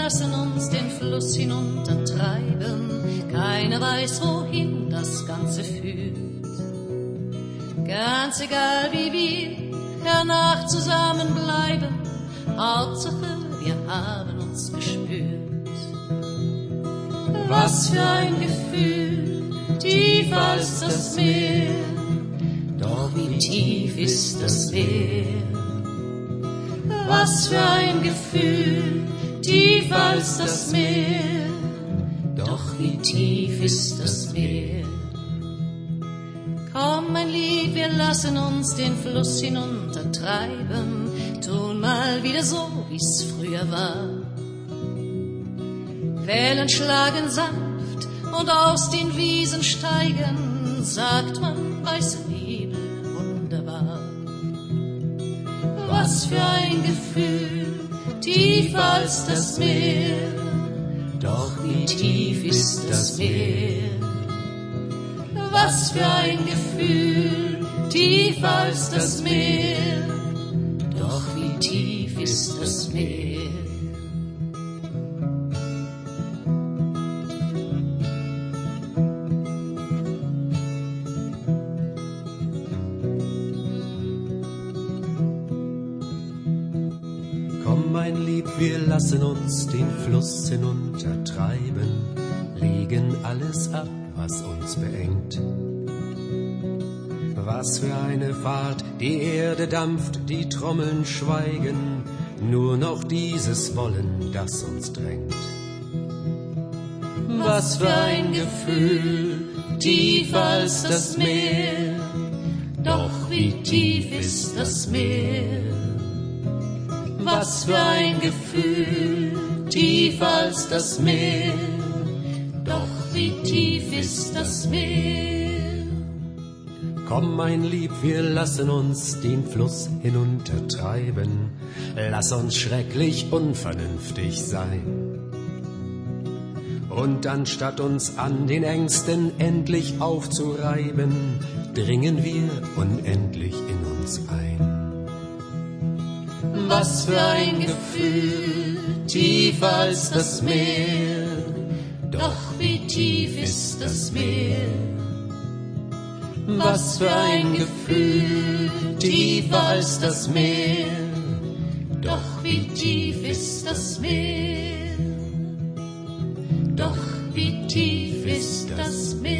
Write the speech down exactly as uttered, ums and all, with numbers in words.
lassen uns den Fluss hinuntertreiben. Keiner weiß, wohin das Ganze führt. Ganz egal, wie wir hernach zusammenbleiben, Hauptsache, wir haben uns gespürt. Was für ein Gefühl, tief als das Meer, doch wie tief ist das Meer. Was für ein Gefühl, tief als das Meer, doch wie tief ist das Meer. Komm, mein Lieb, wir lassen uns den Fluss hinuntertreiben, tun mal wieder so, wie's früher war. Wellen schlagen sanft und aus den Wiesen steigen, sagt man, weiße Nebel, wunderbar. Was für ein Gefühl, tief als das Meer, doch wie tief ist das Meer. Was für ein Gefühl, tief als das Meer, doch wie tief ist das Meer. Komm, mein Lieb, wir lassen uns den Fluss hinuntertreiben, legen alles ab, was uns beengt. Was für eine Fahrt, die Erde dampft, die Trommeln schweigen, nur noch dieses Wollen, das uns drängt. Was für ein Gefühl, tief als das Meer, doch wie tief ist das Meer. Was für ein Gefühl, tief als das Meer, doch wie tief ist das Meer. Komm, mein Lieb, wir lassen uns den Fluss hinuntertreiben, lass uns schrecklich unvernünftig sein. Und anstatt uns an den Ängsten endlich aufzureiben, dringen wir unendlich in uns ein. Was für ein Gefühl, tief als das Meer, doch wie tief ist das Meer. Was für ein Gefühl, tief als das Meer, doch wie tief ist das Meer. Doch wie tief ist das Meer.